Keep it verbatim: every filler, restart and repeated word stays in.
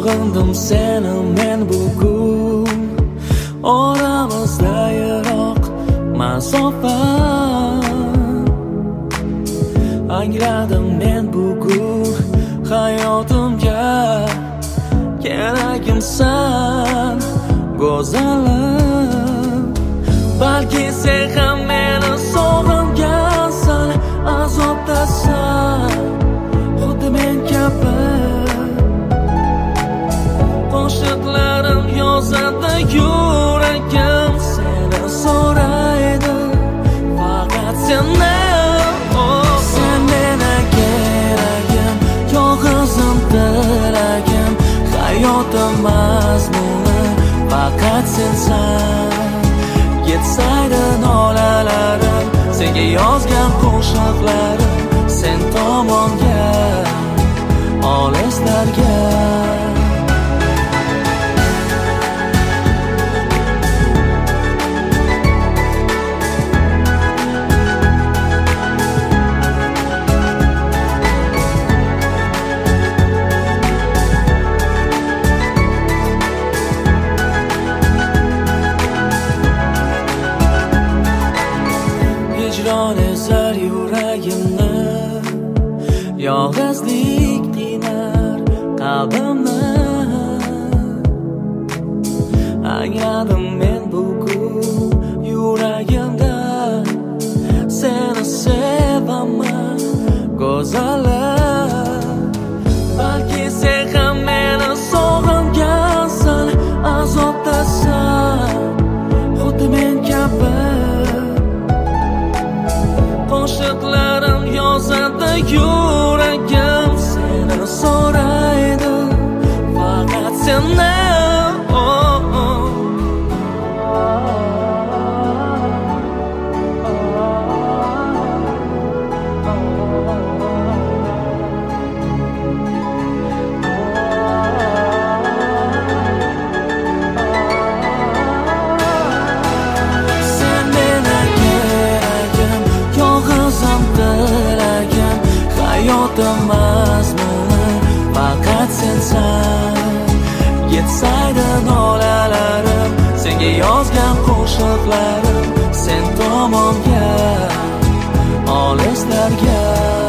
sog'indim seni men bugun, oramizda yiroq masofa. Angradim men bugun hayotimga, keragimsan go'zalim. Balki sen ham meni sog'ingansan, azobdasan xuddi men kabi. Qo'shiqlarim yozadi yuragim, seni so'raydi faqat seni. Sen meni keragim, yolg'izim tilagim, hayotim mazmuni faqat sensan. Yetsaydi nolalarim, senga yozgan qo'shiqlarim, sen tomonga olislarga. Hicron ezar yuragimni, yolg'izlik qiynar qalbimni. Angradim men bugun yuragimda, seni sevaman go'zalim. Balki sen ham meni sog'ingansan, azobdasan xuddi men kabi. Qo'shiqlarim yozadi yuragim, seni so'raydi faqat seni. Hayotim mazmuni faqat sensan. Yetsaydi nolalarim, senga yozgan qo'shiqlarim, sen tomonga olislarga.